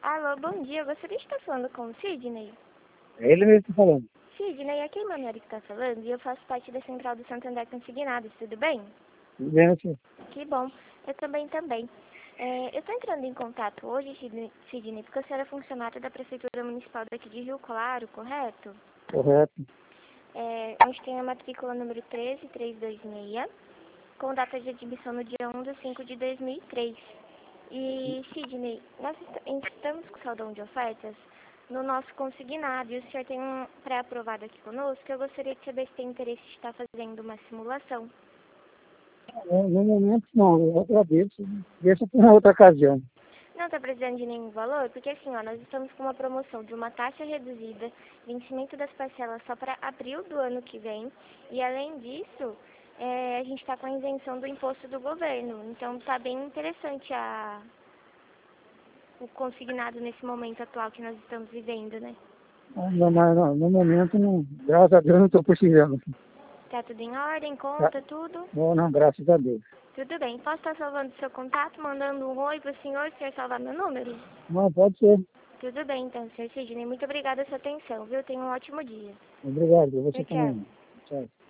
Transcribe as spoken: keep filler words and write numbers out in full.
Alô, bom dia. Eu gostaria de estar falando com o Sidney. É ele mesmo que tá falando. Sidney, aqui é a Manuela que está falando e eu faço parte da Central do Santander Consignados, tudo bem? Tudo bem, assim? Que bom. Eu também também. É, eu estou entrando em contato hoje, Sidney, Sidney, porque a senhora é funcionária da Prefeitura Municipal daqui de Rio Claro, correto? Correto. É, onde tem a matrícula número treze mil trezentos e vinte e seis, com data de admissão no dia um de cinco de dois mil e três. E, Sidney, nós est- estamos com saldão de ofertas no nosso consignado e o senhor tem um pré-aprovado aqui conosco. Eu gostaria de saber se tem interesse de estar fazendo uma simulação. É, no momento, não, eu agradeço. Deixa para uma outra ocasião. Não está precisando de nenhum valor? Porque assim, ó, nós estamos com uma promoção de uma taxa reduzida, vencimento das parcelas só para abril do ano que vem. E além disso, é, a gente está com a isenção do imposto do governo. Então está bem interessante a, o consignado nesse momento atual que nós estamos vivendo, né? Ah, não, mas não, no momento, não, graças a Deus, não estou precisando. Tá tudo em ordem, Tá? conta, tudo? Não, não, graças a Deus. Tudo bem. Posso estar salvando seu contato, mandando um oi pro senhor, o senhor salvar meu número? Não, pode ser. Tudo bem, então, senhor Sidney. Muito obrigada pela sua atenção, viu? Tenha um ótimo dia. Obrigado, você Tchau, tchau. também. Tchau.